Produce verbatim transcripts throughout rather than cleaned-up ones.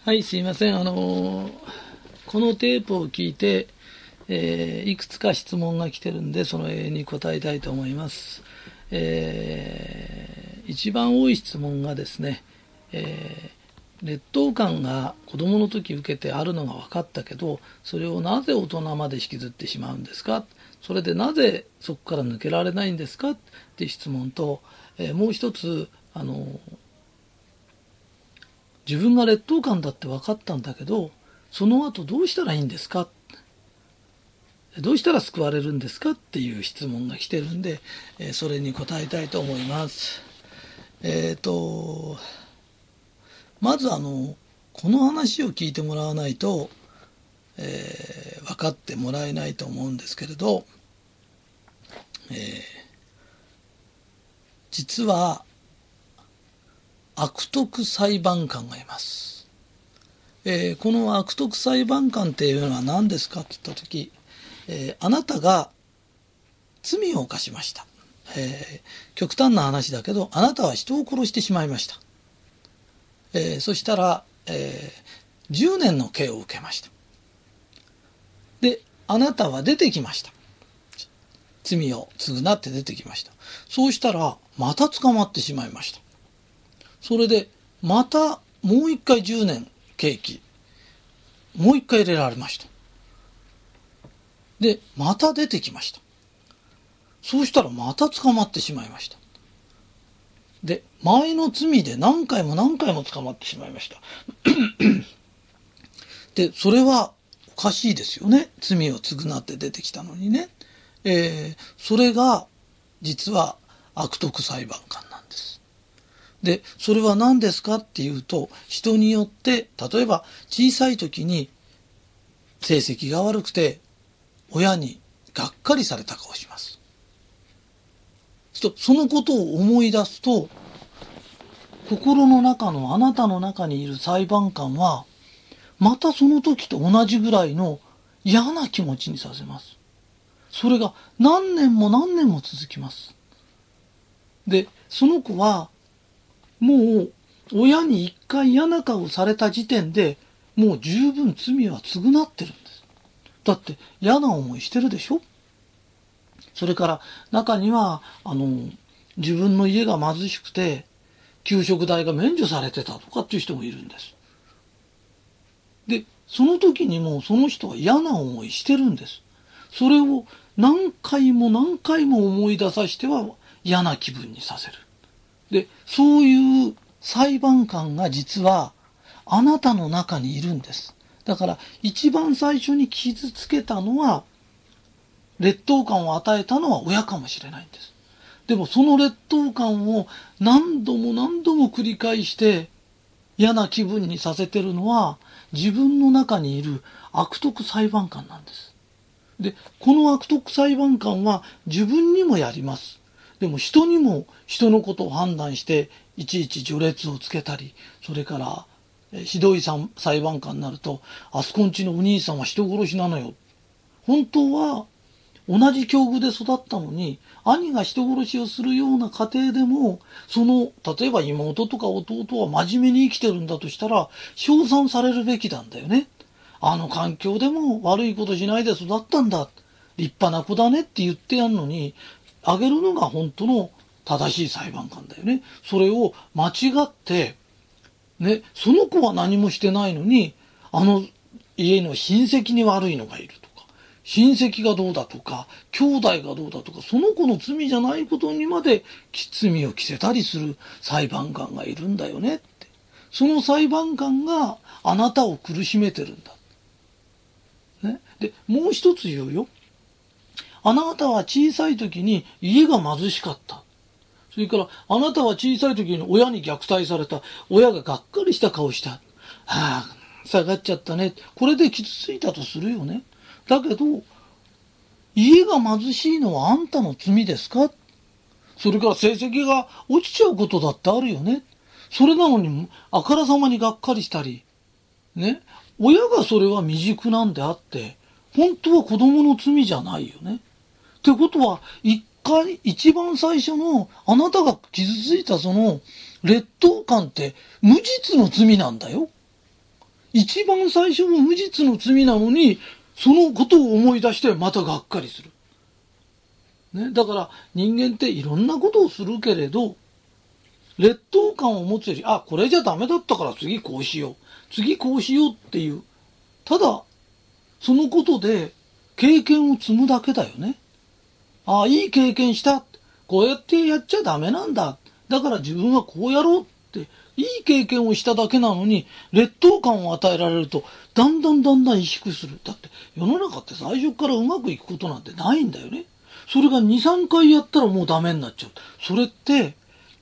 はい、すいません。あのーこのテープを聞いて、えーいくつか質問が来てるんで、その絵に答えたいと思います。えー一番多い質問がですね、えー劣等感が子供の時受けてあるのが分かったけど、それをなぜ大人まで引きずってしまうんですか、それでなぜそこから抜けられないんですかっていう質問と、えーもう一つ、あのー自分が劣等感だって分かったんだけど、その後どうしたらいいんですか、どうしたら救われるんですかっていう質問が来てるんで、えーそれに答えたいと思います。えっと、まずあの、この話を聞いてもらわないと、えー分かってもらえないと思うんですけれど、えー実は悪徳裁判官がいます。えーこの悪徳裁判官っていうのは何ですかって言ったとき、えーあなたが罪を犯しました。えー極端な話だけど、あなたは人を殺してしまいました。えーそしたら、えーじゅうねんの刑を受けました。で、あなたは出てきました。罪を償って出てきました。そうしたら、また捕まってしまいました。それで、またもう一回じゅうねん刑期、もう一回入れられました。で、また出てきました。そうしたらまた捕まってしまいました。で、前の罪で何回も何回も捕まってしまいました。で、それはおかしいですよね。罪を償って出てきたのにね。えー、それが実は悪徳裁判官なんです。で、それは何ですかっていうと、人によって、例えば小さい時に成績が悪くて親にがっかりされた顔をします。そのことを思い出すと、心の中のあなたの中にいる裁判官は、またその時と同じぐらいの嫌な気持ちにさせます。それが何年も何年も続きます。で、その子は、もう親に一回嫌な顔された時点で、もう十分罪は償ってるんです。だって嫌な思いしてるでしょ。それから中には、あの、自分の家が貧しくて、給食代が免除されてたとかっていう人もいるんです。で、その時にもその人は嫌な思いしてるんです。それを何回も何回も思い出させては嫌な気分にさせる。で、そういう裁判官が実はあなたの中にいるんです。だから一番最初に傷つけたのは、劣等感を与えたのは親かもしれないんです。でもその劣等感を何度も何度も繰り返して嫌な気分にさせてるのは自分の中にいる悪徳裁判官なんです。で、この悪徳裁判官は自分にもやります。でも人にも人のことを判断していちいち序列をつけたり、それからひどい裁判官になると、あそこんちのお兄さんは人殺しなのよ。本当は同じ境遇で育ったのに、兄が人殺しをするような家庭でも、その、例えば妹とか弟は真面目に生きてるんだとしたら、称賛されるべきなんだよね。あの環境でも悪いことしないで育ったんだ。立派な子だねって言ってやんのに、あげるのが本当の正しい裁判官だよね。それを間違って、ね、その子は何もしてないのに、あの家の親戚に悪いのがいると。親戚がどうだとか、兄弟がどうだとか、その子の罪じゃないことにまで罪を着せたりする裁判官がいるんだよねって。その裁判官があなたを苦しめてるんだ。ね。で、もう一つ言うよ。あなたは小さい時に家が貧しかった。それからあなたは小さい時に親に虐待された。親ががっかりした顔した。はあ、下がっちゃったね。これで傷ついたとするよね。だけど、家が貧しいのはあんたの罪ですか？それから成績が落ちちゃうことだってあるよね。それなのに、あからさまにがっかりしたり、ね。親がそれは未熟なんであって、本当は子供の罪じゃないよね。ってことは、一回、一番最初のあなたが傷ついたその劣等感って無実の罪なんだよ。 一番最初の無実の罪なのに、そのことを思い出してまたがっかりする。ね、だから人間っていろんなことをするけれど、劣等感を持つより、あ、これじゃダメだったから次こうしよう。次こうしようっていう。ただ、そのことで経験を積むだけだよね。ああ、いい経験した。こうやってやっちゃダメなんだ。だから自分はこうやろうって、いい経験をしただけなのに、劣等感を与えられると、だんだんだんだん萎縮する。だって、世の中って最初からうまくいくことなんてないんだよね。それがに、さんかいやったらもうダメになっちゃう。それって、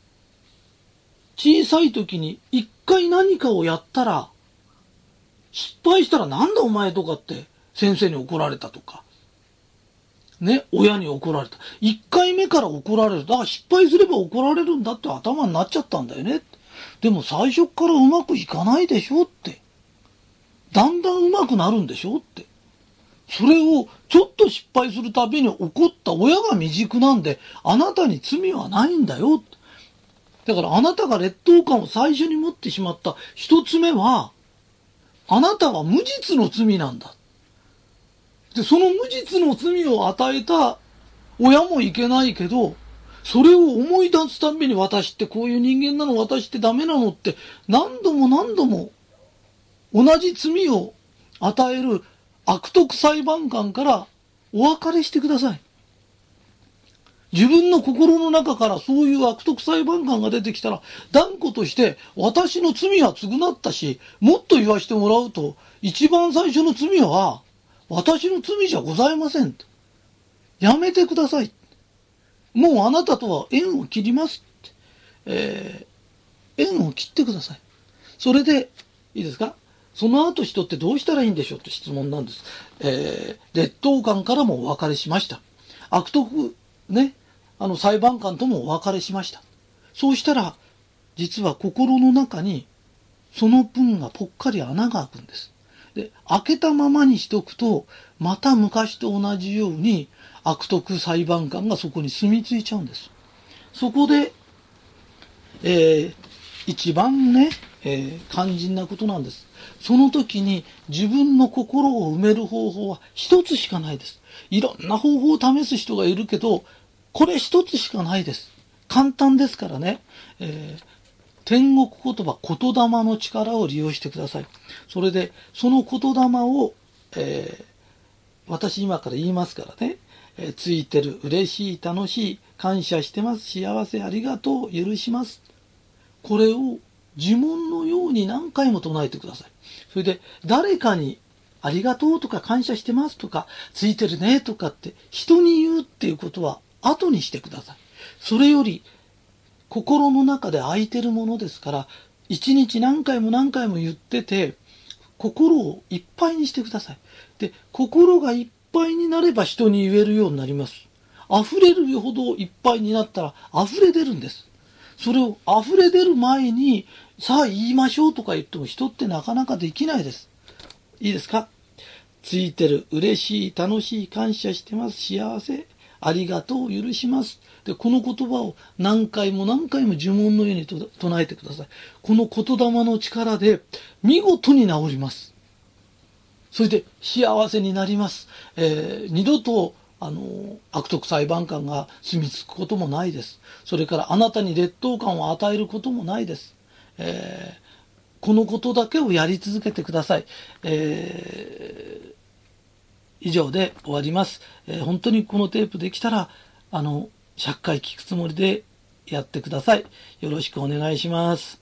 小さい時にいっかい何かをやったら、失敗したらなんだお前とかって先生に怒られたとか、ね、親に怒られた。いっかいめから怒られる。だから失敗すれば怒られるんだって頭になっちゃったんだよね。でも最初からうまくいかないでしょって。だんだんうまくなるんでしょって。それをちょっと失敗するたびに怒った親が未熟なんで、あなたに罪はないんだよ。だからあなたが劣等感を最初に持ってしまった一つ目は、あなたは無実の罪なんだ。で、その無実の罪を与えた親もいけないけど、それを思い出すたびに私ってこういう人間なの、私ってダメなのって何度も何度も同じ罪を与える悪徳裁判官からお別れしてください。自分の心の中からそういう悪徳裁判官が出てきたら、断固として私の罪は償ったし、もっと言わしてもらうと、一番最初の罪は私の罪じゃございません。やめてください。もうあなたとは縁を切りますって、えー、縁を切ってください。それでいいですか？その後人ってどうしたらいいんでしょうって質問なんです。えー、劣等感からもお別れしました。悪徳ね、あの裁判官ともお別れしました。そうしたら実は心の中にその分がぽっかり穴が開くんです。で、開けたままにしておくと、また昔と同じように悪徳裁判官がそこに住み着いちゃうんです。そこで、えー、一番ね、えー、肝心なことなんです。その時に自分の心を埋める方法は一つしかないです。いろんな方法を試す人がいるけど、これ一つしかないです。簡単ですからね。えー天国言葉、言霊の力を利用してください。それで、その言霊を、えー、私今から言いますからね、えー、ついてる、嬉しい、楽しい、感謝してます、幸せ、ありがとう、許します。これを呪文のように何回も唱えてください。それで、誰かに、ありがとうとか感謝してますとか、ついてるねとかって人に言うっていうことは後にしてください。それより、心の中で空いてるものですから、一日何回も何回も言ってて、心をいっぱいにしてください。で、心がいっぱいになれば人に言えるようになります。溢れるほどいっぱいになったら溢れ出るんです。それを溢れ出る前に、さあ言いましょうとか言っても人ってなかなかできないです。いいですか？ついてる、嬉しい、楽しい、感謝してます、幸せ、ありがとう、許します。で、この言葉を何回も何回も呪文のようにと唱えてください。この言霊の力で見事に治ります。それで幸せになります。えー、二度と、あの、悪徳裁判官が住み着くこともないです。それからあなたに劣等感を与えることもないです。えー、このことだけをやり続けてください。えー、以上で終わります。えー、本当にこのテープできたら、あの、ひゃっかい聞くつもりでやってください。よろしくお願いします。